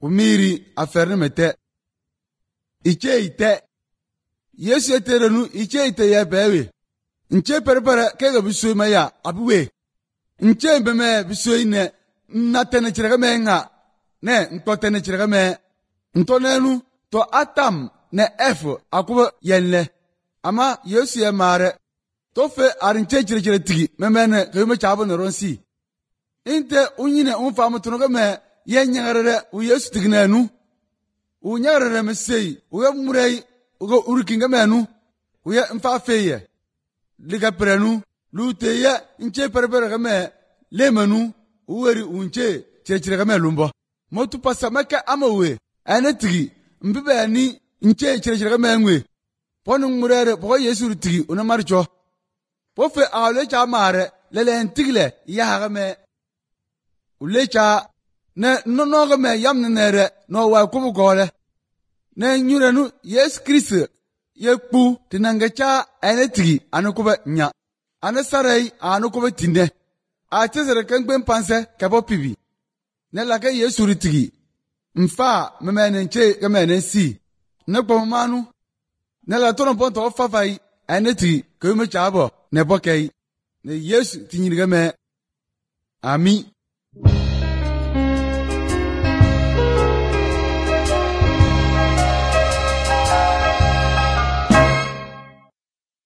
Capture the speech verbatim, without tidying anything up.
umiri aferne mete iche ite Yesu eterenu iche ite ya bewe nche perpere kega bisu ma ya abuwe nche beme bisu ine natene chirega menga ne ntotene chirega me ntonenu to atam ne efo akuba yenle ama Yesu ya mare to fe arinche chire chire tigi memene kayume chabo ne ronsi inte unyine unfa mutunoga me yenyangarere u Yesu tignenu unyangarere mesei uye murei ugo urukinga menu uye mfa feye liga prenu luteye nche perpere game lemenu uweri unche chire chire game lumbo motu pasamaka amawe anetigi mbibe ni nche chire chire game ngwe ponu murere bo Yesu tigi una marcho po fe ale cha mare lele ntigle ya game ulecha ne no no game yam nere no wa kubu gole ne nyurenu Yesu Kristo yekpu tinangecha anetigi anukuba nya anesarai anukuba tinde a tesere kengben panse kabo pibi ne la ke Yesu ritigi mfa memene nche kemene si ne pomanu ne la tono ponto fafai anetigi keme chabo ne bokei ne Yesu tinyirige me ami